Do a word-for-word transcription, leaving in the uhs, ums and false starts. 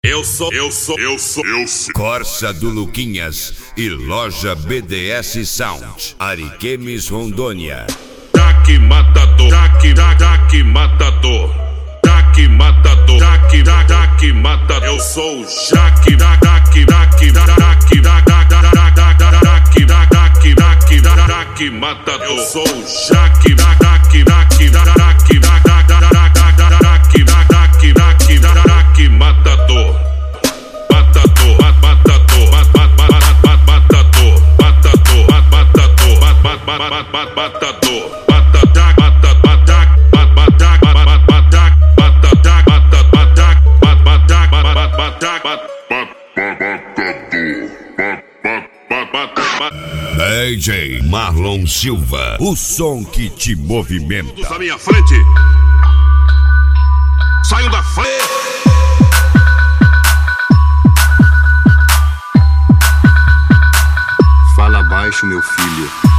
Eu sou, eu sou, eu sou, eu sou Corsa do Luquinhas e Loja B D S Sound, Ariquemes, Rondônia. Jaque matador, Jaque, Jaque matador, Jaque matador, Jaque, Jaque matador. Eu sou o Jaque, Jaque, Jaque, Jaque, Jaque, Jaque, Jaque, Jaque, Jaque matador. Eu sou o Jaque, Jaque, Jaque, Jaque, Jaque, Jaque, Jaque matador. Matador, matador, matador, matador, matador, matador. D J Marlon Silva, o som que te movimenta. Na minha frente, saiu da frente. Fala baixo, meu filho.